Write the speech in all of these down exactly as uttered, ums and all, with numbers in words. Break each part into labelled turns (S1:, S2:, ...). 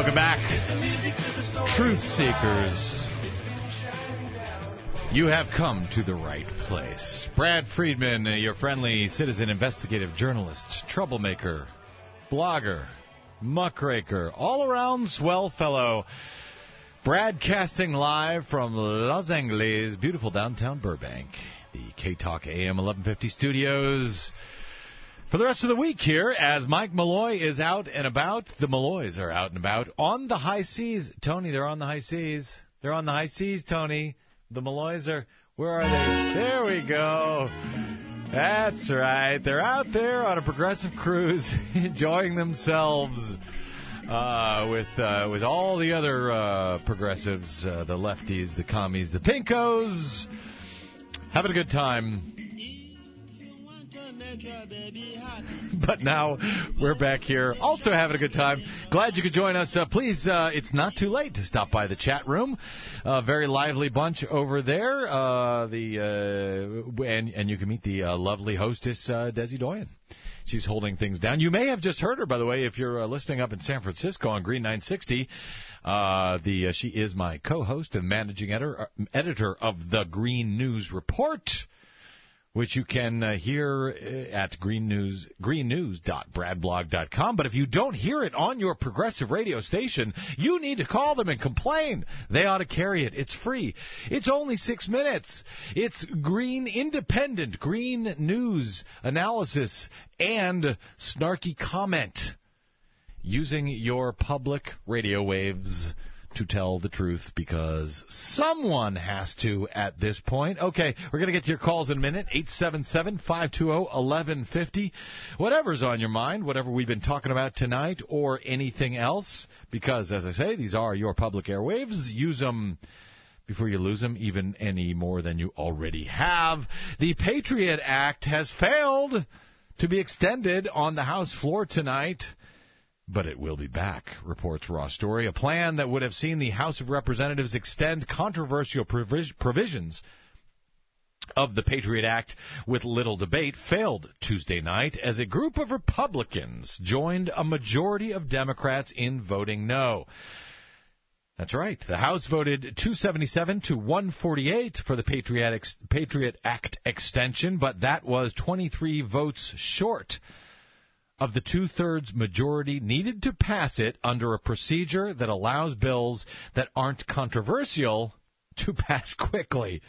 S1: Welcome back, Truth Seekers. You have come to the right place. Brad Friedman, your friendly citizen investigative journalist, troublemaker, blogger, muckraker, all-around swell fellow, broadcasting live from Los Angeles, beautiful downtown Burbank, the K-Talk A M eleven fifty studios. For the rest of the week here, as Mike Malloy is out and about, the Malloys are out and about on the high seas. Tony, they're on the high seas. They're on the high seas, Tony. The Malloys are, where are they? There we go. That's right. They're out there on a progressive cruise, enjoying themselves uh, with uh, with all the other uh, progressives, uh, the lefties, the commies, the pinkos, having a good time. But now we're back here, also having a good time. Glad you could join us. Uh, please, uh, it's not too late to stop by the chat room. A very lively bunch over there. Uh, the uh, and and you can meet the uh, lovely hostess, uh, Desi Doyen. She's holding things down. You may have just heard her, by the way, if you're uh, listening up in San Francisco on Green nine sixty. Uh, the uh, she is my co-host and managing editor, uh, editor of the Green News Report, which you can uh, hear at green news, green news dot brad blog dot com. But if you don't hear it on your progressive radio station, you need to call them and complain. They ought to carry it. It's free. It's only six minutes. It's green, independent, green news analysis and snarky comment using your public radio waves to tell the truth, because someone has to at this point. Okay, we're going to get to your calls in a minute. eight seven seven, five two zero, one one five zero. Whatever's on your mind, whatever we've been talking about tonight or anything else, because, as I say, these are your public airwaves. Use them before you lose them, even any more than you already have. The Patriot Act has failed to be extended on the House floor tonight, but it will be back, reports Raw Story. A plan that would have seen the House of Representatives extend controversial provis- provisions of the Patriot Act with little debate failed Tuesday night as a group of Republicans joined a majority of Democrats in voting no. That's right. The House voted two seventy-seven to one forty-eight for the Patriot, ex- Patriot Act extension, but that was twenty-three votes short of the two-thirds majority needed to pass it under a procedure that allows bills that aren't controversial to pass quickly.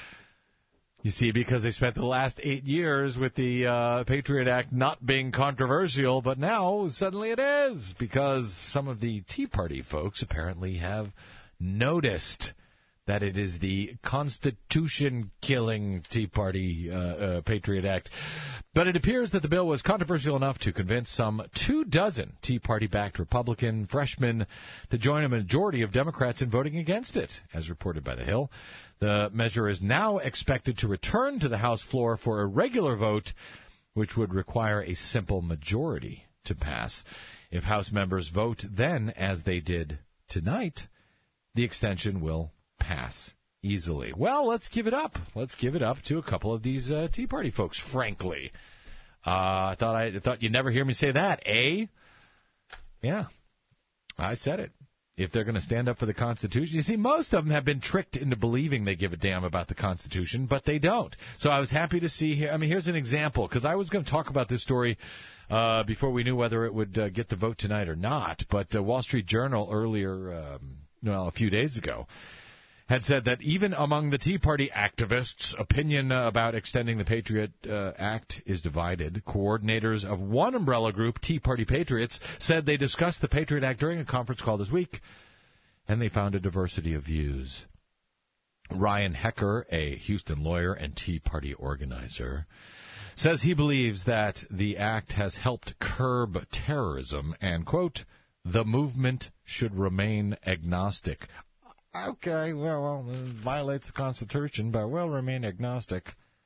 S1: You see, because they spent the last eight years with the uh, Patriot Act not being controversial, but now suddenly it is, because some of the Tea Party folks apparently have noticed that it is the Constitution-killing Tea Party uh, uh, Patriot Act. But it appears that the bill was controversial enough to convince some two dozen Tea Party-backed Republican freshmen to join a majority of Democrats in voting against it, as reported by The Hill. The measure is now expected to return to the House floor for a regular vote, which would require a simple majority to pass. If House members vote then, as they did tonight, the extension will pass easily. Well, let's give it up. Let's give it up to a couple of these uh, Tea Party folks, frankly. Uh, I thought I, I thought you'd never hear me say that, eh? Yeah, I said it. If they're going to stand up for the Constitution. You see, most of them have been tricked into believing they give a damn about the Constitution, but they don't. So I was happy to see here. I mean, here's an example, because I was going to talk about this story uh, before we knew whether it would uh, get the vote tonight or not. But uh, Wall Street Journal earlier, um, well, a few days ago, had said that even among the Tea Party activists, opinion uh, about extending the Patriot uh, Act is divided. Coordinators of one umbrella group, Tea Party Patriots, said they discussed the Patriot Act during a conference call this week, and they found a diversity of views. Ryan Hecker, a Houston lawyer and Tea Party organizer, says he believes that the act has helped curb terrorism and, quote, the movement should remain agnostic. Okay, well, well, it violates the Constitution, but we'll remain agnostic.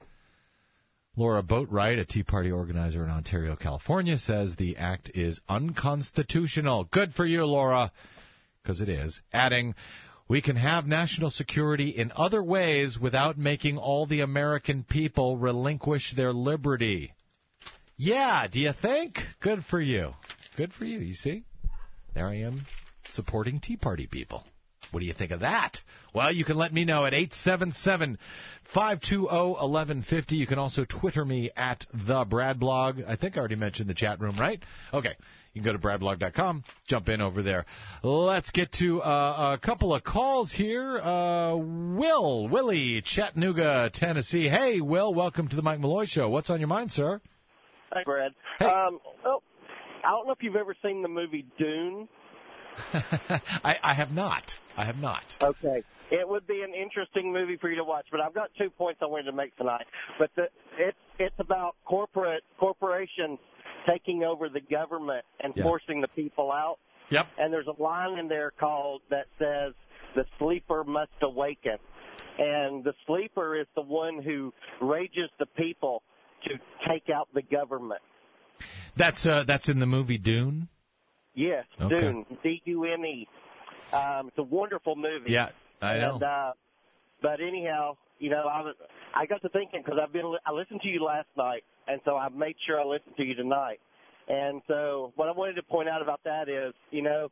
S1: Laura Boatwright, a Tea Party organizer in Ontario, California, says the act is unconstitutional. Good for you, Laura, because it is. Adding, we can have national security in other ways without making all the American people relinquish their liberty. Yeah, do you think? Good for you. Good for you, you see? There I am, supporting Tea Party people. What do you think of that? Well, you can let me know at eight seven seven, five two zero, one one five zero. You can also Twitter me at the Brad Blog. I think I already mentioned the chat room, right? Okay. You can go to brad blog dot com, jump in over there. Let's get to uh, a couple of calls here. Uh, Will, Willie, Chattanooga, Tennessee. Hey, Will, welcome to the Mike Malloy Show. What's on your mind, sir?
S2: Hi, Brad.
S1: Hey.
S2: Um, well, I don't know if you've ever seen the movie Dune.
S1: I, I have not. I have not.
S2: Okay. It would be an interesting movie for you to watch, but I've got two points I wanted to make tonight. But the, it, it's about corporate corporations taking over the government and
S1: yeah.
S2: forcing the people out.
S1: Yep.
S2: And there's a line in there called that says, the sleeper must awaken. And the sleeper is the one who rages the people to take out the government.
S1: That's uh, that's in the movie Dune?
S2: Yes,
S1: okay.
S2: Dune, D U N E. Um, it's a wonderful movie.
S1: Yeah, I know.
S2: And, uh, but anyhow, you know, I was, I got to thinking because I've been I listened to you last night, and so I made sure I listened to you tonight. And so what I wanted to point out about that is, you know,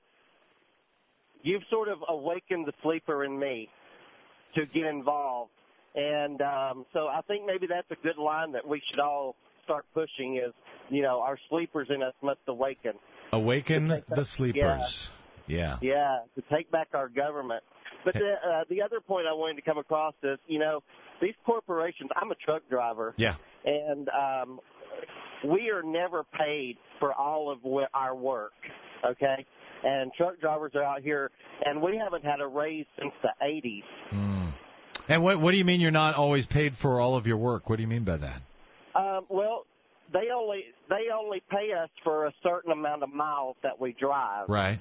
S2: you've sort of awakened the sleeper in me to get involved. And um, so I think maybe that's a good line that we should all start pushing is, you know, our sleepers in us must awaken.
S1: Awaken
S2: back,
S1: the sleepers.
S2: Yeah.
S1: Yeah.
S2: Yeah, to take back our government. But the, uh, the other point I wanted to come across is, you know, these corporations, I'm a truck driver.
S1: Yeah.
S2: And um, we are never paid for all of our work, okay? And truck drivers are out here, and we haven't had a raise since the eighties.
S1: Mm. And what, what do you mean you're not always paid for all of your work? What do you mean by that?
S2: Um, well, they only they only pay us for a certain amount of miles that we drive.
S1: Right.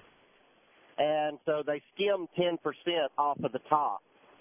S2: And so they skim ten percent off of the top.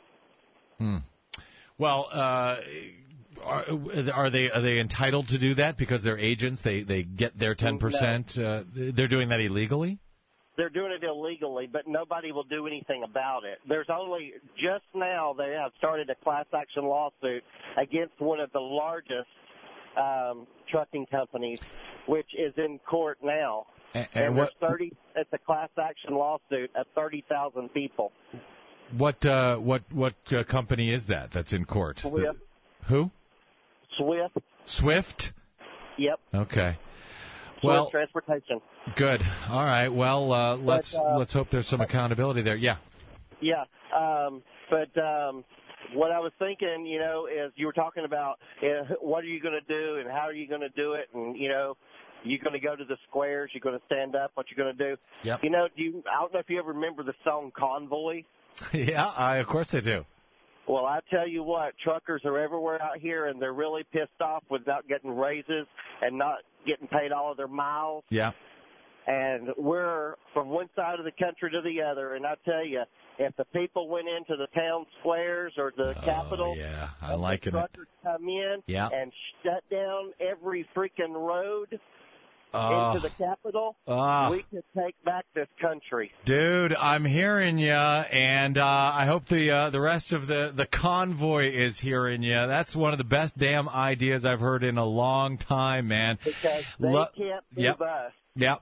S1: Hmm. Well, uh, are, are they are they entitled to do that because they're agents? They they get their ten percent.
S2: No.
S1: Uh, they're doing that illegally.
S2: They're doing it illegally, but nobody will do anything about it. There's only just now they have started a class action lawsuit against one of the largest um, trucking companies, which is in court now.
S1: And,
S2: and
S1: and what?
S2: thirty. It's a class action lawsuit of thirty thousand people.
S1: What uh, what what uh, company is that? That's in court.
S2: Swift.
S1: The, who?
S2: Swift.
S1: Swift.
S2: Yep.
S1: Okay.
S2: Swift
S1: Well,
S2: Transportation.
S1: Good. All right. Well, uh, let's
S2: but, uh,
S1: let's hope there's some accountability there. Yeah.
S2: Yeah. Um, but um, what I was thinking, you know, is you were talking about uh, what are you going to do and how are you going to do it, and you know, you're going to go to the squares, you're going to stand up, what you're going to do.
S1: Yep.
S2: You know, do you, I don't know if you ever remember the song Convoy.
S1: Yeah, I, of course I do.
S2: Well, I tell you what, truckers are everywhere out here, and they're really pissed off with not getting raises and not getting paid all of their miles.
S1: Yeah.
S2: And we're from one side of the country to the other, and I tell you, if the people went into the town squares or the
S1: oh,
S2: Capitol,
S1: yeah, I
S2: and
S1: like
S2: the
S1: it.
S2: truckers come in
S1: yeah.
S2: and shut down every freaking road
S1: oh.
S2: into the Capitol,
S1: oh.
S2: we could take back this country.
S1: Dude, I'm hearing you, and uh, I hope the uh, the rest of the, the convoy is hearing you. That's one of the best damn ideas I've heard in a long time, man.
S2: Because they
S1: Lo-
S2: can't move
S1: yep.
S2: us.
S1: Yep.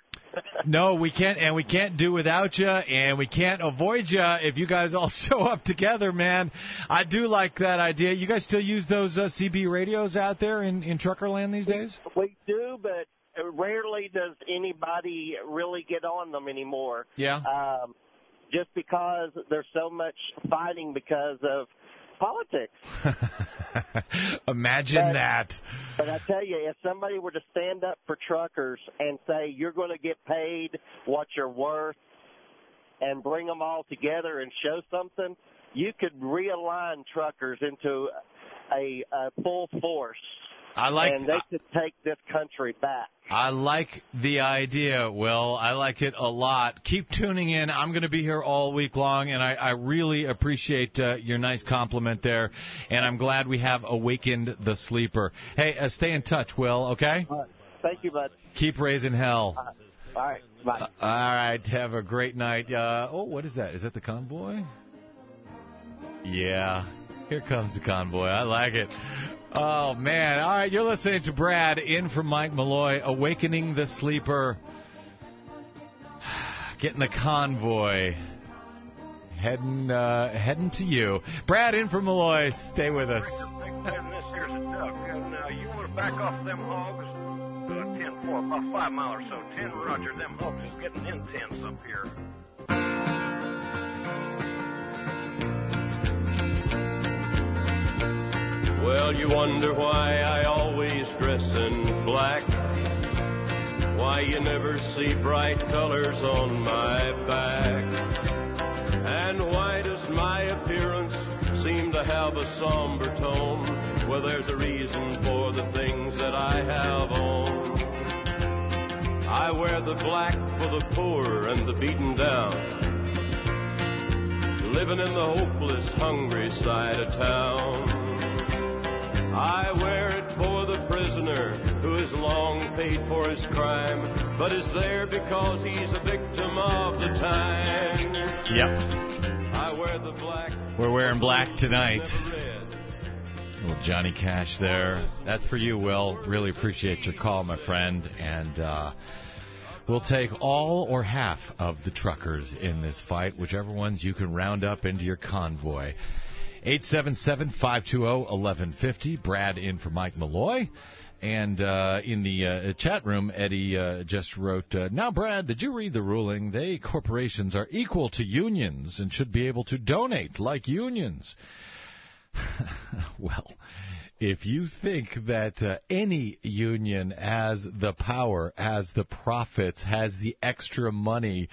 S1: No, we can't, and we can't do without you, and we can't avoid you if you guys all show up together, man. I do like that idea. You guys still use those uh, C B radios out there in, in Truckerland these days?
S2: We do, but rarely does anybody really get on them anymore.
S1: Yeah.
S2: Um, just because there's so much fighting because of politics.
S1: Imagine
S2: but,
S1: that.
S2: But I tell you, if somebody were to stand up for truckers and say, you're going to get paid what you're worth, and bring them all together and show something, you could realign truckers into a, a full force.
S1: I like,
S2: and they could take this country back.
S1: I like the idea, Will. I like it a lot. Keep tuning in. I'm going to be here all week long, and I, I really appreciate uh, your nice compliment there, and I'm glad we have awakened the sleeper. Hey, uh, stay in touch, Will, okay?
S2: All right. Thank you, bud.
S1: Keep raising hell.
S2: Uh, all right. Bye.
S1: Uh, all right. Have a great night. Uh, oh, what is that? Is that the convoy? Yeah. Here comes the convoy. I like it. Oh, man. All right, you're listening to Brad in from Mike Malloy, Awakening the Sleeper. getting the convoy. Heading, uh, heading to you. Brad in from Malloy. Stay with us.
S3: This here's a duck. Now, you want to back off them hogs? Uh, ten, four, about five mile or so. ten, roger. Them hogs is getting intense up here. Well, you wonder why I always dress in black. Why you never see bright colors on my back. And why does my appearance seem to have a somber tone? Well, there's a reason for the things that I have on. I wear the black for the poor and the beaten down, living in the hopeless, hungry side of town. I wear it for the prisoner who has long paid for his crime, but is there because he's a victim of the time.
S1: Yep.
S3: I wear the black.
S1: We're wearing black tonight. Little Johnny Cash there. That's for you, Will. Really appreciate your call, my friend. And uh, we'll take all or half of the truckers in this fight, whichever ones you can round up into your convoy. eight seven seven, five two zero, one one five zero. Brad in for Mike Malloy. And uh, in the uh, chat room, Eddie uh, just wrote, uh, now, Brad, did you read the ruling? They, corporations, are equal to unions and should be able to donate like unions. Well, if you think that uh, any union has the power, has the profits, has the extra money,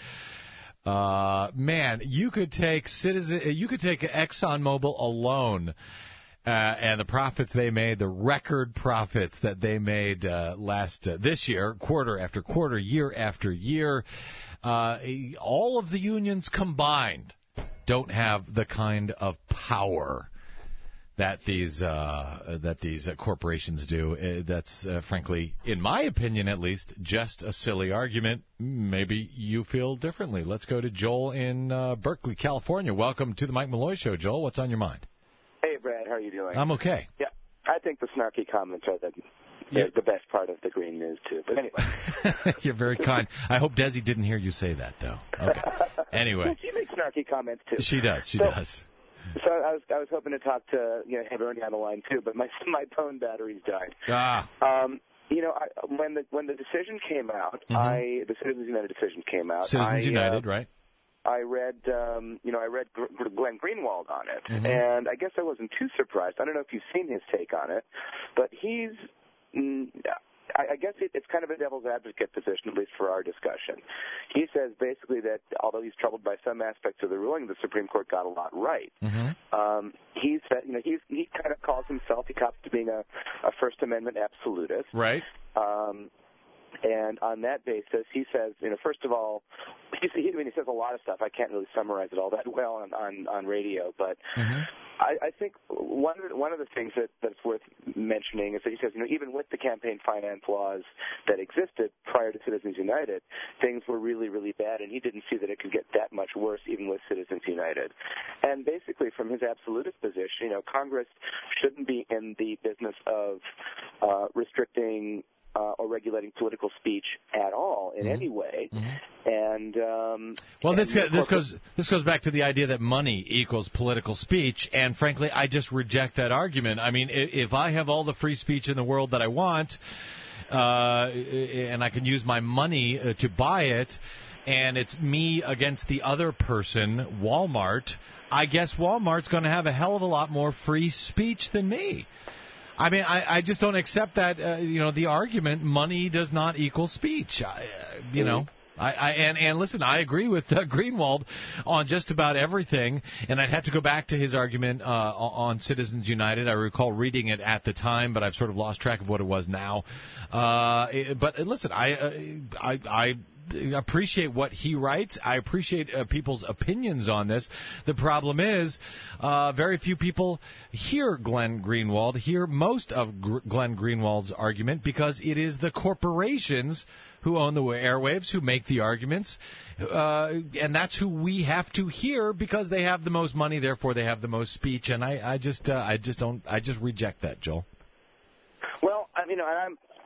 S1: uh, man, you could take Citizen, you could take ExxonMobil alone. Uh, and the profits they made, the record profits that they made uh, last uh, this year, quarter after quarter, year after year, uh, all of the unions combined don't have the kind of power that these uh, that these uh, corporations do. Uh, that's uh, frankly, in my opinion, at least, just a silly argument. Maybe you feel differently. Let's go to Joel in uh, Berkeley, California. Welcome to the Mike Malloy Show, Joel. What's on your mind?
S4: Hey, Brad, how are you doing?
S1: I'm okay.
S4: Yeah, I think the snarky comments are the, the,
S1: yeah.
S4: the best part of the green news, too. But anyway.
S1: You're very kind. I hope Desi didn't hear you say that, though. Okay. Anyway.
S4: She makes snarky comments, too.
S1: She does. She
S4: so,
S1: does.
S4: So I was I was hoping to talk to, you know, have Ernie on the line, too, but my my phone battery's died.
S1: Ah.
S4: Um, you know, I, when the when the decision came out, mm-hmm. I the Citizens United decision came out.
S1: Citizens
S4: I,
S1: United,
S4: uh,
S1: right?
S4: I read, um, you know, I read Glenn Greenwald on it,
S1: mm-hmm.
S4: and I guess I wasn't too surprised. I don't know if you've seen his take on it, but he's, mm, I, I guess it, it's kind of a devil's advocate position, at least for our discussion. He says basically that although he's troubled by some aspects of the ruling, the Supreme Court got a lot right.
S1: Mm-hmm.
S4: Um, he said, you know, he's, he kind of calls himself, he cops to being a, a First Amendment absolutist.
S1: Right.
S4: Um, And on that basis, he says, you know, first of all, he, he, I mean, he says a lot of stuff. I can't really summarize it all that well on on, on radio, but
S1: mm-hmm.
S4: I, I think one of the, one of the things that that's worth mentioning is that he says, you know, even with the campaign finance laws that existed prior to Citizens United, things were really, really bad, and he didn't see that it could get that much worse even with Citizens United. And basically, from his absolutist position, you know, Congress shouldn't be in the business of uh, restricting Uh, or regulating political speech at all in mm-hmm. any way,
S1: mm-hmm.
S4: and um,
S1: well,
S4: and
S1: this this goes this goes back to the idea that money equals political speech, and frankly, I just reject that argument. I mean, if I have all the free speech in the world that I want, uh, and I can use my money uh, to buy it, and it's me against the other person, Walmart, I guess Walmart's going to have a hell of a lot more free speech than me. I mean, I, I just don't accept that, uh, you know, the argument, money does not equal speech. I, uh, you know, I, I and, and listen, I agree with uh, Greenwald on just about everything, and I'd have to go back to his argument uh, on Citizens United. I recall reading it at the time, but I've sort of lost track of what it was now. Uh, it, but listen, I, uh, I, I appreciate what he writes. I appreciate uh, people's opinions on this. The problem is uh, very few people hear Glenn Greenwald, hear most of Gr- Glenn Greenwald's argument, because it is the corporations who own the airwaves who make the arguments, uh, and that's who we have to hear because they have the most money, therefore they have the most speech. And I, I just, uh, I just don't, I just reject that, Joel.
S4: Well, I mean, I'm.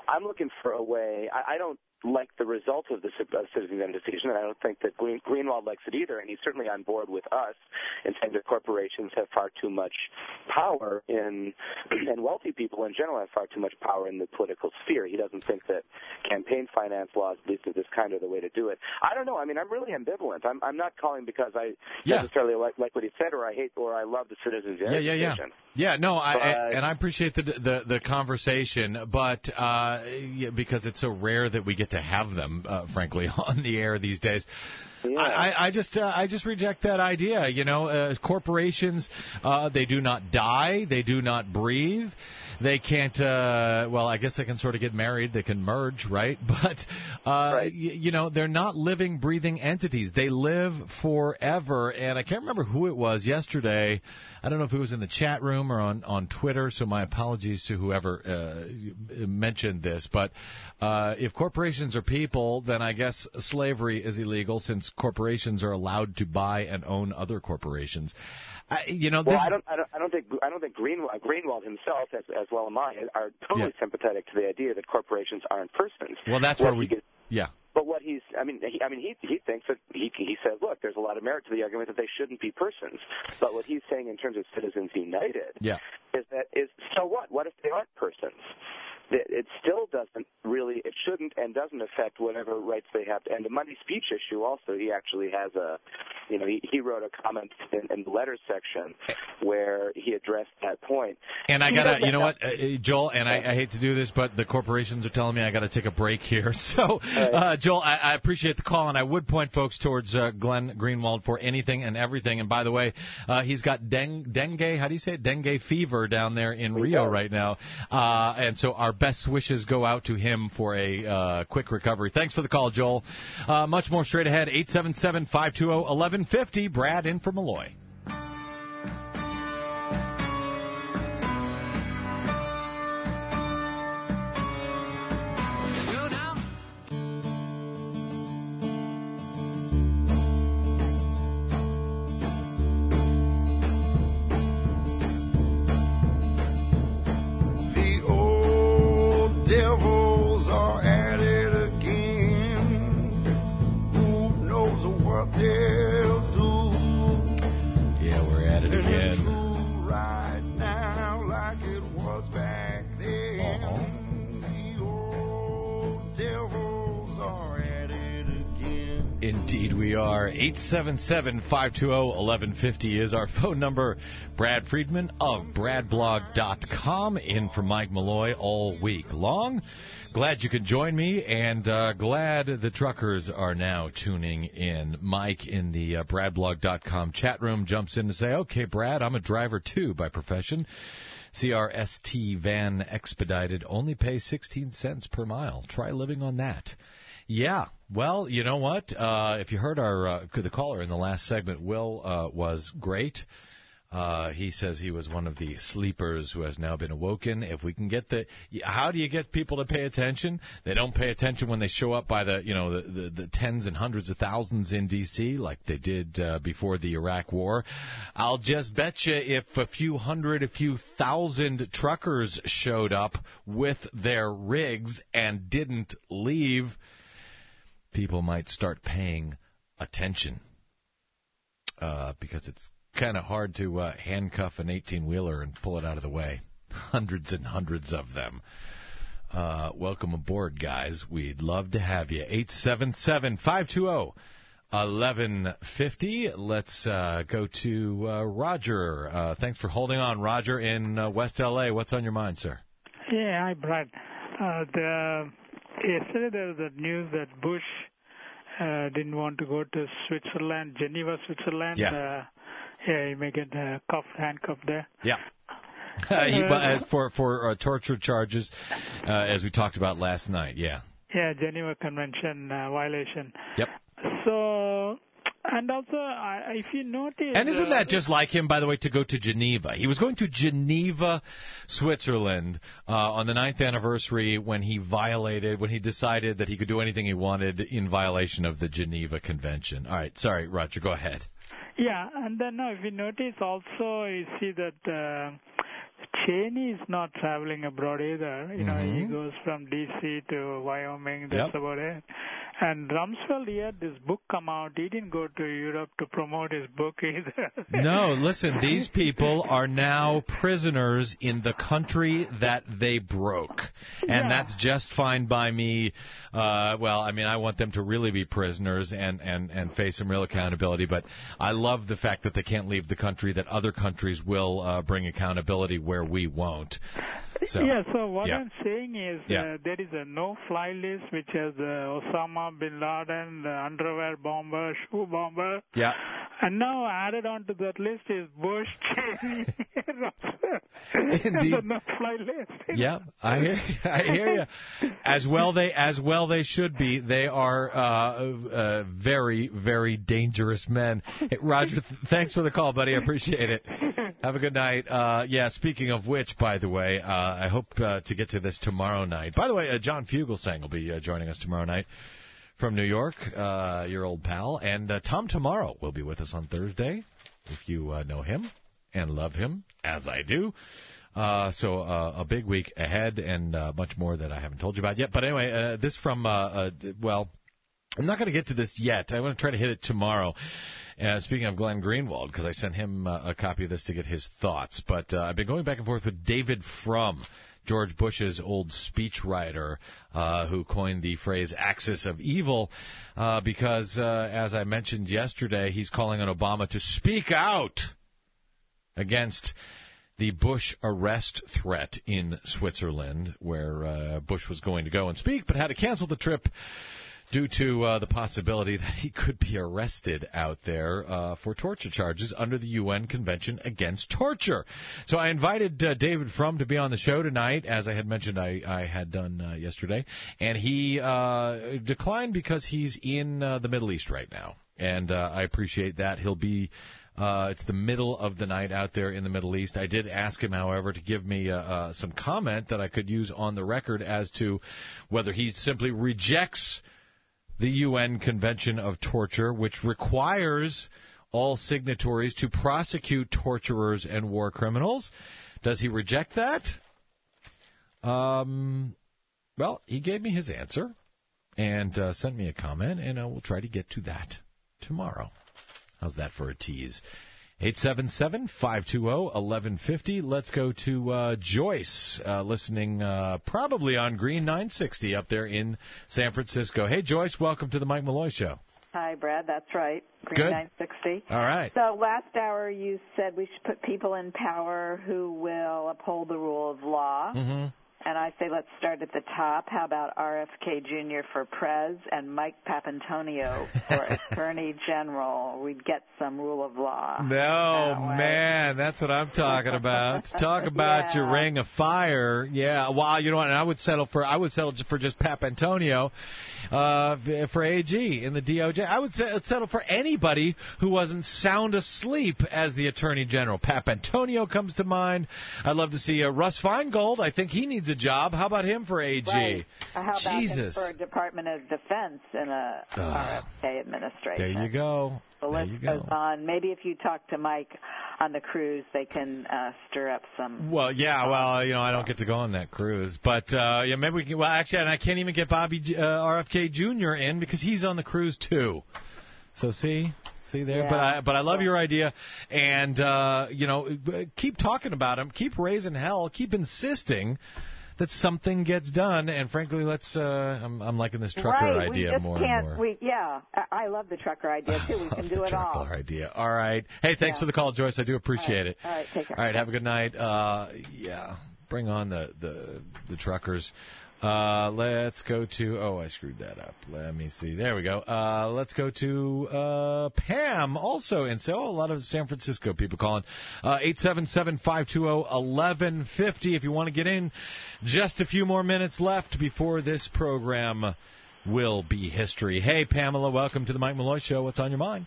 S4: I'm looking for a way. I, I don't like the result of the uh, Citizens United decision, and I don't think that Green, Greenwald likes it either, and he's certainly on board with us in saying that corporations have far too much power in, and wealthy people in general have far too much power in the political sphere. He doesn't think that campaign finance laws, at least of this kind, are the way to do it. I don't know. I mean, I'm really ambivalent. I'm, I'm not calling because I
S1: yeah.
S4: necessarily like, like what he said, or I hate, or I love the Citizens United
S1: yeah, yeah,
S4: decision.
S1: Yeah, yeah. No, I,
S4: but,
S1: I and I appreciate the the, the conversation, but uh, yeah, because it's so rare that we get to have them, uh, frankly, on the air these days.
S4: Yeah.
S1: I, I just uh, I just reject that idea. You know, uh, corporations, uh, they do not die, they do not breathe. They can't, uh, well, I guess they can sort of get married. They can merge, right? But, uh,
S4: right.
S1: y- you know, they're not living, breathing entities. They live forever. And I can't remember who it was yesterday. I don't know if it was in the chat room or on, on Twitter, so my apologies to whoever uh, mentioned this. But uh, if corporations are people, then I guess slavery is illegal since corporations are allowed to buy and own other corporations. I, you know,
S4: well,
S1: this
S4: I don't, I don't, I don't think, I don't think Greenwald, Greenwald himself, as, as well as I, are totally
S1: yeah.
S4: sympathetic to the idea that corporations aren't persons.
S1: Well, that's
S4: what
S1: where we,
S4: gets,
S1: yeah.
S4: But what he's, I mean, he, I mean, he he thinks that he he says, look, there's a lot of merit to the argument that they shouldn't be persons. But what he's saying in terms of Citizens United,
S1: yeah.
S4: is that is so what? What if they aren't persons? It, it still doesn't really, it shouldn't and doesn't affect whatever rights they have. And the money speech issue also, he actually has a, you know, he, he wrote a comment in, in the letters section where he addressed that point.
S1: And I
S4: He
S1: gotta,
S4: doesn't
S1: you know
S4: have-
S1: what, uh, Joel, and I, I hate to do this, but the corporations are telling me I got to take a break here. So, uh, Joel, I, I appreciate the call, and I would point folks towards uh, Glenn Greenwald for anything and everything. And by the way, uh, he's got deng- dengue, how do you say it, dengue fever down there in Rio right now. Uh, and so our best wishes go out to him for a uh, quick recovery. Thanks for the call, Joel. Uh, much more straight ahead, eight seven seven, five two zero, one one five zero. Brad in for Malloy.
S5: Devils are at it again. Who knows what they'll do?
S1: Yeah, we're at it
S5: And
S1: again.
S5: it's true right now like it was back then.
S1: Uh-huh.
S5: The old devils are at it again.
S1: Indeed we are. eight seven seven, five two zero, one one five zero is our phone number. Brad Friedman of brad blog dot com in for Mike Malloy all week long. Glad you could join me, and uh, glad the truckers are now tuning in. Mike in the uh, brad blog dot com chat room jumps in to say, okay, Brad, I'm a driver too by profession. C R S T van expedited, only pay sixteen cents per mile. Try living on that. Yeah, well, you know what? Uh, if you heard our uh, the caller in the last segment, Will uh, was great. Uh, he says he was one of the sleepers who has now been awoken. If we can get the, how do you get people to pay attention? They don't pay attention when they show up by the, you know, the, the, the tens and hundreds of thousands in D C like they did uh, before the Iraq War. I'll just bet you if a few hundred, a few thousand truckers showed up with their rigs and didn't leave, people might start paying attention uh, because it's kind of hard to uh, handcuff an eighteen-wheeler and pull it out of the way. Hundreds and hundreds of them. Uh, welcome aboard, guys. We'd love to have you. eight seven seven, five two zero, one one five zero. Let's uh, go to uh, Roger. Uh, thanks for holding on, Roger, in uh, West L A. What's on your mind, sir?
S6: Yeah, hi, Brad. Uh, the, yesterday there was the news that Bush uh, didn't want to go to Switzerland, Geneva, Switzerland.
S1: Yeah.
S6: Uh, yeah, he may get uh, cuffed, handcuffed there.
S1: Yeah. Uh, he, well, as for for uh, torture charges, uh, as we talked about last night, yeah.
S6: Yeah, Geneva Convention uh, violation.
S1: Yep.
S6: So, and also, I, if you notice...
S1: And isn't
S6: uh,
S1: that just like him, by the way, to go to Geneva? He was going to Geneva, Switzerland, uh, on the ninth anniversary when he violated, when he decided that he could do anything he wanted in violation of the Geneva Convention. All right, sorry, Roger, go ahead.
S6: Yeah, and then now if you notice also, you see that uh, Cheney is not traveling abroad either. You know,
S1: Mm-hmm.
S6: he goes from D C to Wyoming. That's
S1: Yep.
S6: about it. And Rumsfeld, he had this book come out. He didn't go to Europe to promote his book either.
S1: No, listen, these people are now prisoners in the country that they broke. And
S6: Yeah.
S1: that's just fine by me. Uh, well, I mean, I want them to really be prisoners and, and, and face some real accountability. But I love the fact that they can't leave the country, that other countries will uh, bring accountability where we won't. So,
S6: yeah, so what
S1: yeah.
S6: I'm saying is
S1: Yeah.
S6: uh, there is a no-fly list which has uh, Osama bin Laden, the underwear bomber, shoe bomber.
S1: Yeah.
S6: And now added on to that list is Bush, Cheney, Rumsfeld.
S1: Indeed.
S6: The no-fly list.
S1: Yeah, I hear, I hear you. As well they as well they should be. They are uh, uh, very very dangerous men. Hey, Roger, th- thanks for the call, buddy. I appreciate it. Have a good night. Uh, yeah. Speaking of which, by the way, uh, I hope uh, to get to this tomorrow night. By the way, uh, John Fugelsang will be uh, joining us tomorrow night from New York. Uh, your old pal, and uh, Tom Tomorrow will be with us on Thursday. If you uh, know him and love him, as I do. Uh, so uh, a big week ahead, and uh, much more that I haven't told you about yet. But anyway, uh, this from, uh, uh, well, I'm not going to get to this yet. I want to try to hit it tomorrow. Uh, speaking of Glenn Greenwald, because I sent him uh, a copy of this to get his thoughts. But uh, I've been going back and forth with David Frum, George Bush's old speechwriter, uh, who coined the phrase axis of evil, uh, because, uh, as I mentioned yesterday, he's calling on Obama to speak out against the Bush arrest threat in Switzerland, where uh, Bush was going to go and speak, but had to cancel the trip due to uh, the possibility that he could be arrested out there uh, for torture charges under the U N Convention Against Torture. So I invited uh, David Frum to be on the show tonight, as I had mentioned I, I had done uh, yesterday, and he uh, declined because he's in uh, the Middle East right now, and uh, I appreciate that. He'll be Uh, it's the middle of the night out there in the Middle East. I did ask him, however, to give me uh, uh, some comment that I could use on the record as to whether he simply rejects the U N Convention of Torture, which requires all signatories to prosecute torturers and war criminals. Does he reject that? Um, well, he gave me his answer and uh, sent me a comment, and uh, we'll try to get to that tomorrow. How's that for a tease? eight seven seven, five two zero, one one five zero. Let's go to uh, Joyce, uh, listening uh, probably on Green nine sixty up there in San Francisco. Hey, Joyce, welcome to the Mike Malloy Show.
S7: Hi, Brad. That's right. Green
S1: Good.
S7: nine sixty.
S1: All right.
S7: So last hour you said we should put people in power who will uphold the rule of law.
S1: Mm-hmm.
S7: And I say let's start at the top. How about R F K Junior for Prez and Mike Papantonio for Attorney General? We'd get some rule of law.
S1: No,
S7: that way.
S1: man, that's what I'm talking about. Talk about
S7: Yeah.
S1: your ring of fire. Yeah, well, you know what? And I would settle for I would settle for just Papantonio uh, for A G in the D O J. I would settle for anybody who wasn't sound asleep as the Attorney General. Papantonio comes to mind. I'd love to see uh, Russ Feingold. I think he needs a job. How about him for A G?
S7: Right. How about
S1: Jesus.
S7: him for Department of Defense in a
S1: Uh,
S7: R F K administration?
S1: There you go.
S7: The
S1: there
S7: list
S1: you go.
S7: goes on. Maybe if you talk to Mike on the cruise, they can uh, stir up some.
S1: Well, yeah, well, you know, I don't get to go on that cruise, but uh, yeah, maybe we can. Well, actually, and I can't even get Bobby uh, R F K Junior in because he's on the cruise too. So see, see there.
S7: Yeah.
S1: But I, but I love your idea, and uh, you know, keep talking about him, keep raising hell, keep insisting that something gets done. And frankly, let's. Uh, I'm, I'm liking this trucker
S7: right.
S1: idea
S7: we just
S1: more
S7: can't,
S1: and more.
S7: We, yeah, I I love the trucker idea too. We can do
S1: the
S7: it all.
S1: trucker idea. All right. Hey, thanks
S7: Yeah.
S1: for the call, Joyce. I do appreciate it.
S7: All right, take care.
S1: All right, have a good night. Uh, yeah, bring on the, the, the truckers. Uh, let's go to, oh, I screwed that up. Let me see. There we go. Uh, let's go to uh, Pam also. And so a lot of San Francisco people calling. Uh, eight seven seven, five two zero, one one five zero if you want to get in. Just a few more minutes left before this program will be history. Hey, Pamela, welcome to the Mike Malloy Show. What's on your mind?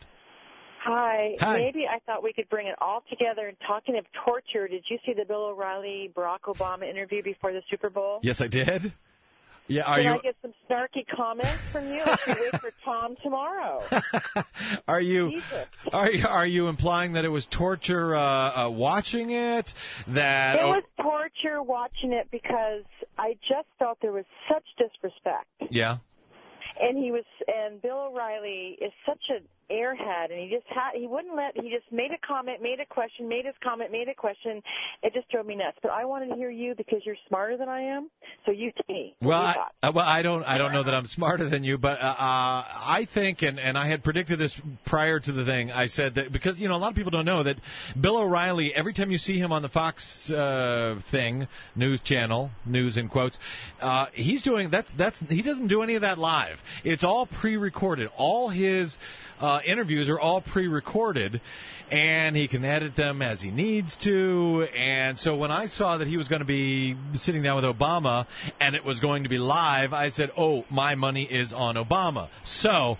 S8: Hi.
S1: Hi.
S8: Maybe I thought we could bring it all together. And talking of torture, did you see the Bill O'Reilly Barack Obama interview before the Super Bowl?
S1: Yes, I did. Yeah, are
S8: Can
S1: you?
S8: I get some snarky comments from you? Or should we wait for Tom tomorrow?
S1: Are you?
S8: Jesus.
S1: Are you? Are you implying that it was torture uh, uh, watching it? That
S8: It
S1: oh,
S8: was torture watching it because I just felt there was such disrespect.
S1: yeah.
S8: And he was, and Bill O'Reilly is such an airhead, and he just had, he wouldn't let, he just made a comment, made a question, made his comment, made a question. It just drove me nuts. But I wanted to hear you because you're smarter than I am. So you tell me. What
S1: Well,
S8: you
S1: I,
S8: thought.
S1: uh, well, I don't, I don't know that I'm smarter than you, but uh, uh, I think, and, and I had predicted this prior to the thing. I said that because you know a lot of people don't know that Bill O'Reilly. Every time you see him on the Fox uh, thing, news channel, news in quotes, uh, he's doing that's that's he doesn't do any of that live. It's all pre-recorded. All his uh, interviews are all pre-recorded, and he can edit them as he needs to. And so when I saw that he was going to be sitting down with Obama and it was going to be live, I said, oh, my money is on Obama. So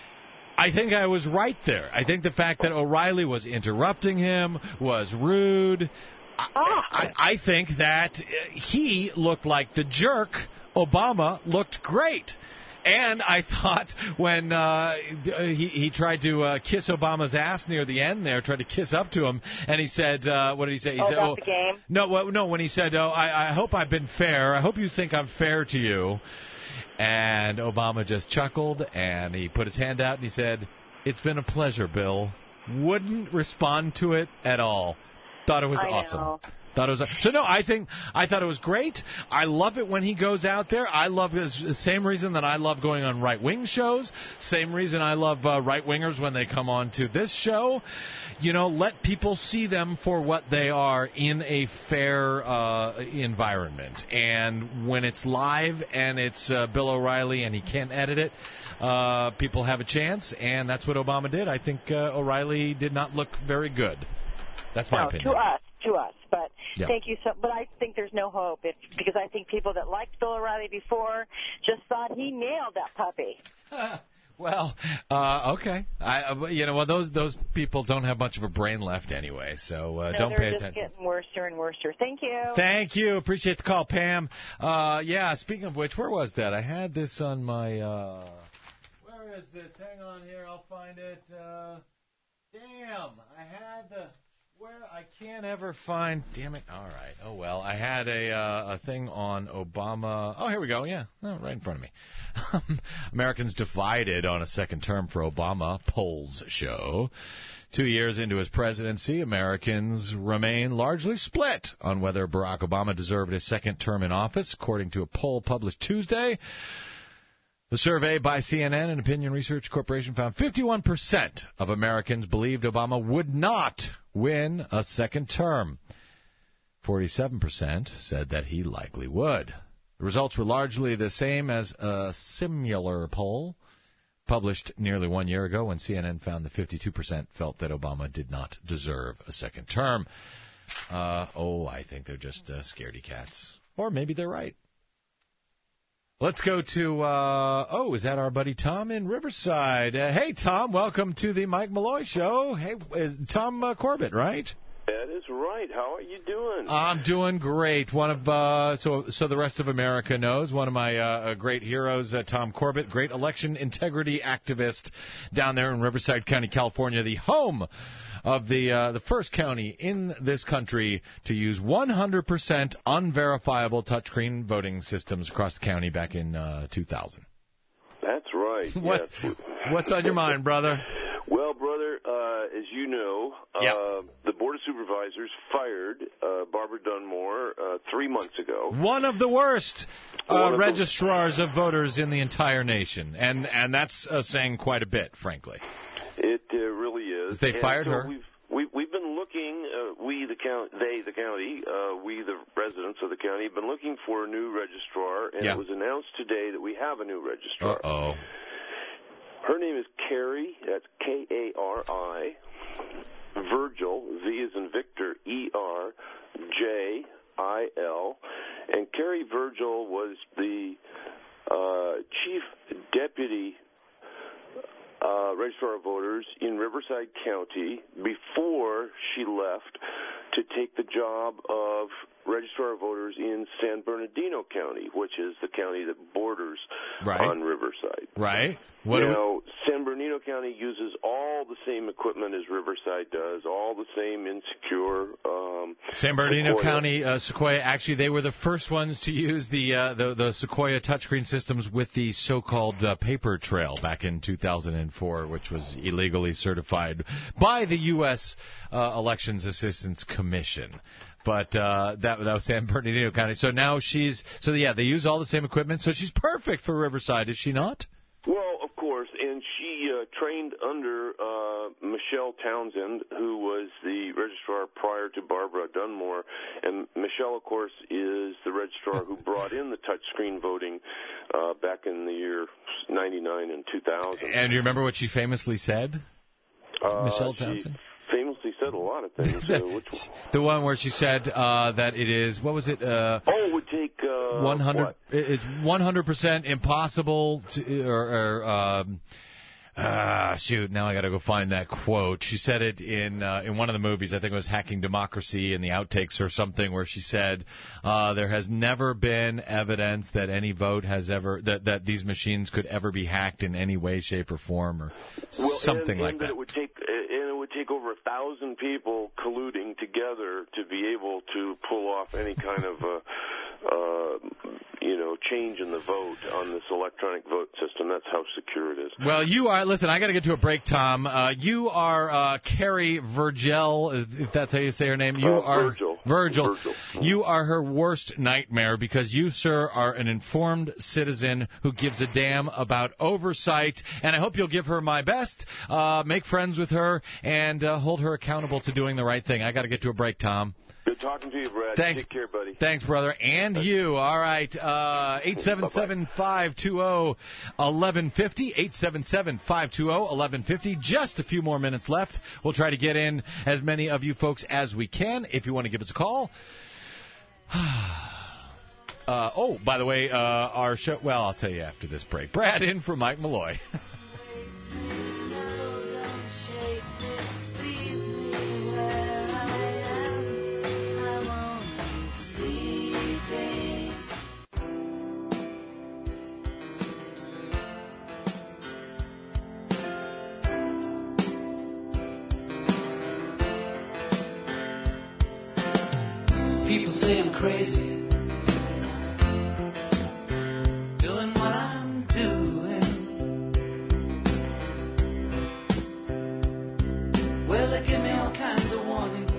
S1: I think I was right there. I think the fact that O'Reilly was interrupting him was rude. I, I, I think that he looked like the jerk. Obama looked great. And I thought when uh, he, he tried to uh, kiss Obama's ass near the end there, tried to kiss up to him, and he said, uh, what did he say? He
S8: oh,
S1: said,
S8: about
S1: oh,
S8: the game?
S1: No, well, no, when he said, oh, I, I hope I've been fair. I hope you think I'm fair to you. And Obama just chuckled, and he put his hand out, and he said, it's been a pleasure, Bill. Wouldn't respond to it at all. Thought it was
S8: I
S1: awesome.
S8: know.
S1: Thought it was so. No, I think I thought it was great. I love it when he goes out there. I love this the same reason that I love going on right wing shows. Same reason I love uh, right wingers when they come on to this show. You know, let people see them for what they are in a fair uh, environment. And when it's live and it's uh, Bill O'Reilly and he can't edit it, uh, people have a chance. And that's what Obama did. I think uh, O'Reilly did not look very good. That's my
S8: no,
S1: opinion.
S8: to us, to us. But
S1: Yeah.
S8: thank you so. But I think there's no hope if, because I think people that liked Bill O'Reilly before just thought he nailed that puppy.
S1: Well, uh, okay. I, uh, you know, well, those those people don't have much of a brain left anyway, so uh,
S8: no,
S1: don't
S8: they're
S1: pay
S8: just
S1: attention.
S8: getting worse and worse. Thank you.
S1: Thank you. Appreciate the call, Pam. Uh, yeah. Speaking of which, where was that? I had this on my. Uh, where is this? Hang on here. I'll find it. Uh, damn. I had the. Where I can't ever find. Damn it. All right. Oh well. I had a uh, a thing on Obama. Oh, here we go. Yeah. Oh, right in front of me. Americans divided on a second term for Obama. Polls show. Two years into his presidency, Americans remain largely split on whether Barack Obama deserved a second term in office, according to a poll published Tuesday. The survey by C N N and Opinion Research Corporation found fifty-one percent of Americans believed Obama would not win a second term. forty-seven percent said that he likely would. The results were largely the same as a similar poll published nearly one year ago when C N N found that fifty-two percent felt that Obama did not deserve a second term. Uh, oh, I think they're just uh, scaredy cats. Or maybe they're right. Let's go to, uh, oh, is that our buddy Tom in Riverside? Uh, hey, Tom, welcome to the Mike Malloy Show. Hey, is Tom uh, Corbett, right?
S9: That is right. How are you doing?
S1: I'm doing great. One of uh, so so the rest of America knows one of my uh, great heroes, uh, Tom Corbett, great election integrity activist down there in Riverside County, California, the home of the uh, the first county in this country to use one hundred percent unverifiable touchscreen voting systems across the county back in uh, two thousand.
S9: That's right.
S1: What
S9: yes.
S1: What's on your mind, brother?
S9: Well, brother, uh, as you know,
S1: yeah.
S9: uh, the Board of Supervisors fired uh, Barbara Dunmore uh, three months ago.
S1: One of the worst uh,
S9: of
S1: registrars
S9: the...
S1: of voters in the entire nation, and and that's uh, saying quite a bit, frankly.
S9: It uh, really is.
S1: They
S9: and
S1: fired
S9: so
S1: her.
S9: We've, we, we've been looking, uh, we the county, they the county, uh, we the residents of the county, have been looking for a new registrar, and
S1: yeah.
S9: it was announced today that we have a new registrar.
S1: Uh-oh.
S9: Her name is Carrie, that's K A R I, Virgil, V as in Victor, E R J I L, and Carrie Virgil was the uh, chief deputy uh, registrar of voters in Riverside County before she left to take the job of registrar of voters in San Bernardino County, which is the county that borders
S1: right.
S9: on Riverside.
S1: Right. What
S9: now, we... San Bernardino County uses all the same equipment as Riverside does, all the same insecure. Um,
S1: San Bernardino
S9: Sequoia.
S1: County, uh, Sequoia. Actually, they were the first ones to use the uh, the, the Sequoia touchscreen systems with the so-called uh, paper trail back in two thousand four, which was illegally certified by the U S Uh, Elections Assistance Commission. But uh, that, that was San Bernardino County. So now she's so yeah, they use all the same equipment. So she's perfect for Riverside, is she not?
S9: Well, of course, and she uh, trained under uh, Michelle Townsend, who was the registrar prior to Barbara Dunmore. And Michelle, of course, is the registrar who brought in the touchscreen voting uh, back in the year ninety-nine and two thousand.
S1: And do you remember what she famously said,
S9: uh,
S1: Michelle Townsend?
S9: She famously said a lot of things. So which one?
S1: The one where she said uh, that it is, what was it? Uh,
S9: oh, it would take uh,
S1: one hundred.
S9: What?
S1: It's one hundred percent impossible to, or, or um, uh, shoot, now I got to go find that quote. She said it in uh, in one of the movies. I think it was Hacking Democracy in the outtakes or something, where she said uh, there has never been evidence that any vote has ever that that these machines could ever be hacked in any way, shape, or form, or
S9: well,
S1: something
S9: and,
S1: like
S9: and
S1: that.
S9: that. It would take and it would take over a thousand people colluding together to be able to pull off any kind of uh, uh, you know change in the vote on this electronic vote system. That's how secure it is.
S1: Well, you are. Listen, I got to get to a break, Tom. Uh, you are uh, Carrie Virgil, if that's how you say her name. You
S9: uh,
S1: are
S9: Virgil.
S1: Virgil.
S9: Virgil.
S1: You are her worst nightmare because you, sir, are an informed citizen who gives a damn about oversight. And I hope you'll give her my best, uh, make friends with her, and uh, hold her accountable to doing the right thing. I got to get to a break, Tom.
S9: Good talking to you, Brad.
S1: Thanks.
S9: Take care, buddy.
S1: Thanks, brother. And you. All right. Uh, eight seven seven, five two zero, one one five zero. eight seven seven, five two zero, one one five zero. Just a few more minutes left. We'll try to get in as many of you folks as we can. If you want to give us a call. Uh, oh, by the way, uh, our show. Well, I'll tell you after this break. Brad in for Mike Malloy.
S10: People say I'm crazy, doing what I'm doing. Well, they give me all kinds of warnings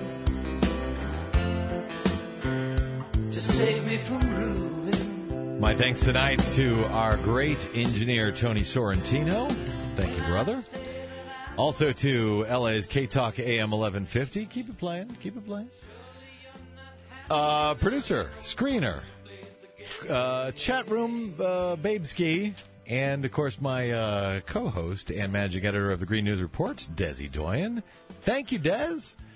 S10: to save me from ruin.
S1: My thanks tonight to our great engineer, Tony Sorrentino. Thank you, brother. Also to L A's K-Talk A M eleven fifty. Keep it playing. Keep it playing. Uh, producer, screener, uh, chat room, uh, Babeski, and, of course, my uh, co-host and managing editor of the Green News Report, Desi Doyen. Thank you, Des.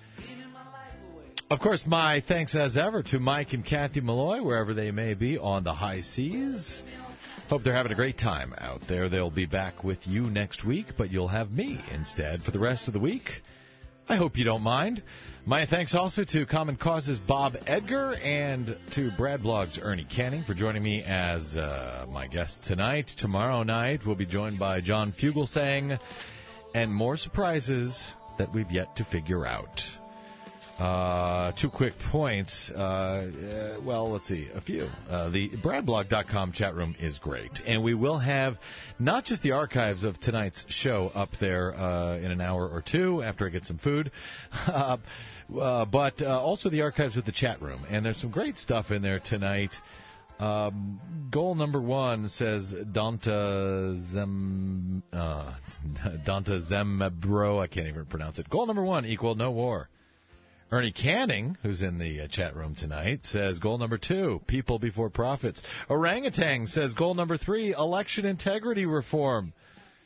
S1: Of course, my thanks, as ever, to Mike and Kathy Malloy, wherever they may be on the high seas. Hope they're having a great time out there. They'll be back with you next week, but you'll have me instead for the rest of the week. I hope you don't mind. My thanks also to Common Cause's Bob Edgar and to Brad Blog's Ernie Canning for joining me as uh, my guest tonight. Tomorrow night we'll be joined by John Fugelsang and more surprises that we've yet to figure out. Uh, two quick points. Uh, uh, well, let's see, a few. Uh, the brad blog dot com chat room is great. And we will have not just the archives of tonight's show up there uh, in an hour or two after I get some food, uh, uh, but uh, also the archives with the chat room. And there's some great stuff in there tonight. Um, goal number one says Donta Zem, uh, Donta Zembro. I can't even pronounce it. Goal number one equal no war. Ernie Canning, who's in the uh, chat room tonight, says goal number two, people before profits. Orangutan says goal number three, election integrity reform.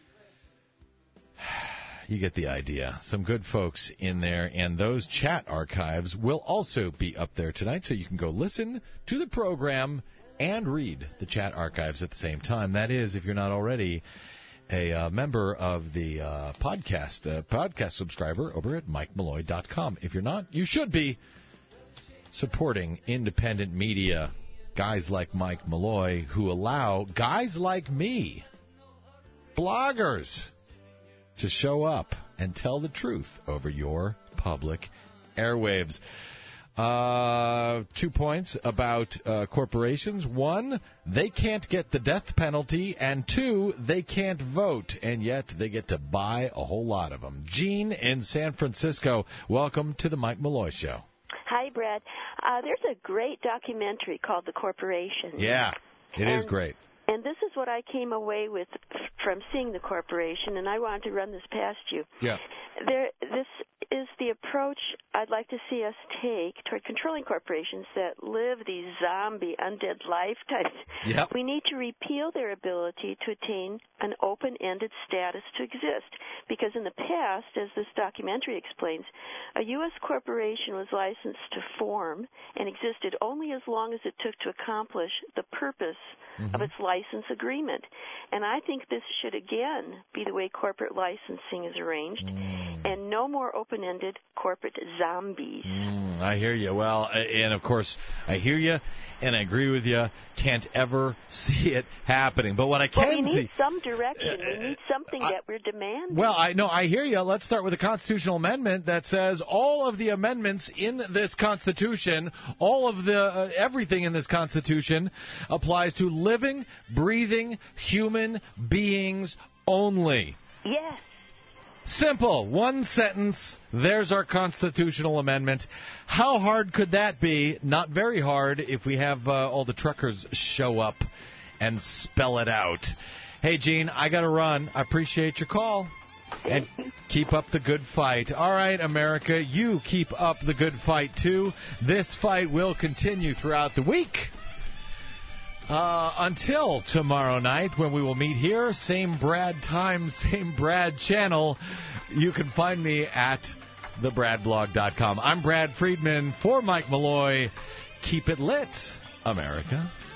S1: You get the idea. Some good folks in there, and those chat archives will also be up there tonight, so you can go listen to the program and read the chat archives at the same time. That is, if you're not already a uh, member of the uh, podcast, uh, podcast subscriber over at mike malloy dot com. If you're not, you should be. supporting independent media, guys like Mike Malloy, who allow guys like me, bloggers, to show up and tell the truth over your public airwaves. Uh, two points about uh, corporations. One, they can't get the death penalty, and two, they can't vote, and yet they get to buy a whole lot of them. Gene in San Francisco, welcome to the Mike Malloy Show.
S11: Hi, Brad. Uh, there's a great documentary called The Corporation.
S1: Yeah, it
S11: and,
S1: is great.
S11: And this is what I came away with from seeing The Corporation, and I wanted to run this past you.
S1: Yeah.
S11: There, this is the approach I'd like to see us take toward controlling corporations that live these zombie, undead lifetimes.
S1: Yep.
S11: We need to repeal their ability to attain an open-ended status to exist. Because in the past, as this documentary explains, a U S corporation was licensed to form and existed only as long as it took to accomplish the purpose mm-hmm. of its license agreement. And I think this should, again, be the way corporate licensing is arranged, mm. and no more open-ended corporate zombies.
S1: Mm, I hear you. Well, and of course, I hear you, and I agree with you. Can't ever see it happening. But what I can
S11: well, we need
S1: see,
S11: some direction. Uh, we need something uh, that we're demanding.
S1: Well, I no, I hear you. Let's start with a constitutional amendment that says all of the amendments in this Constitution, all of the uh, everything in this Constitution applies to living, breathing human beings only.
S11: Yes.
S1: Simple. One sentence. There's our constitutional amendment. How hard could that be? Not very hard if we have uh, all the truckers show up and spell it out. Hey, Gene, I got to run. I appreciate your call. And keep up the good fight. All right, America, you keep up the good fight, too. This fight will continue throughout the week. Uh, until tomorrow night when we will meet here, same Brad time, same Brad channel. You can find me at the brad blog dot com. I'm Brad Friedman for Mike Malloy. Keep it lit, America.